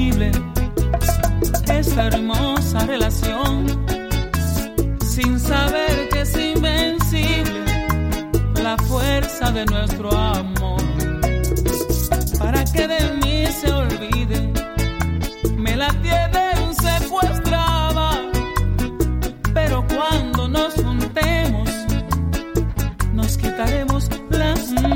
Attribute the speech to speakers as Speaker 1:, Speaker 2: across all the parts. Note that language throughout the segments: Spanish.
Speaker 1: imposible esta hermosa relación, sin saber que es invencible la fuerza de nuestro amor. Para que de mí se olvide, me la tienen secuestrada, pero cuando nos juntemos nos quitaremos la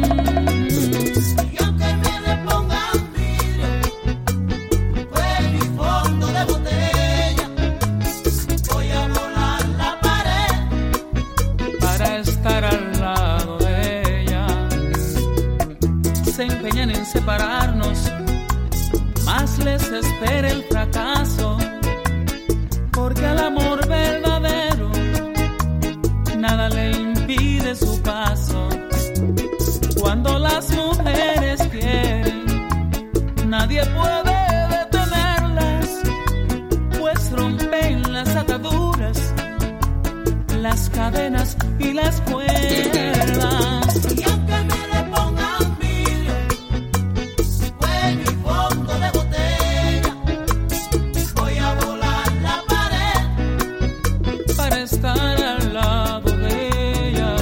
Speaker 2: y aunque me le pongan vidrio, fuego y fondo de botella, voy a volar la pared
Speaker 1: para estar al lado de ella. Se empeñan en separarnos, más les espera el fracaso, porque al amor verdadero nada le impide su paso. Cuando las mujeres quieren, nadie puede detenerlas, pues rompen las ataduras, las cadenas y las cuerdas.
Speaker 2: y aunque me le pongan vidrio, fuego y fondo de botella, voy a volar la pared
Speaker 1: Para estar al lado de ella.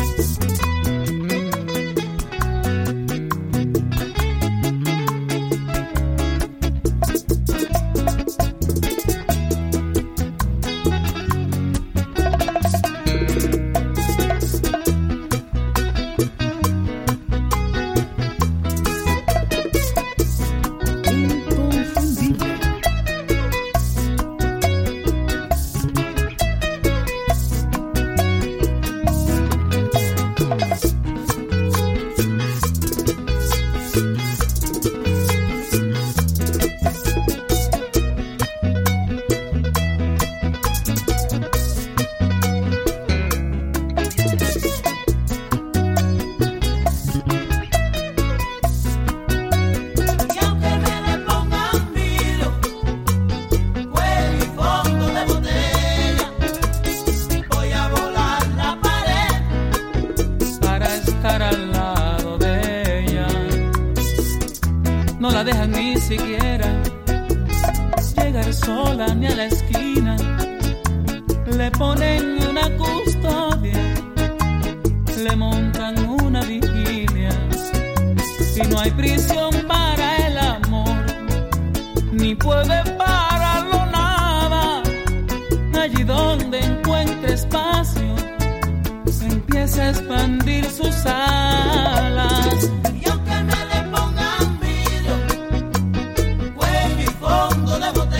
Speaker 2: y aunque me le pongan vidrio, fuego y fondo de botella, voy a volar la pared
Speaker 1: Para estar al lado de ella. No la dejan ni siquiera llegar sola ni a la esquina. Le ponen una custodia, le montan una vigilia, y no hay prisión para el amor, ni puede pararlo nada. Allí donde encuentre espacio, empieza a expandir sus alas.
Speaker 2: y aunque me le pongan vidrio, fuego y fondo de botella.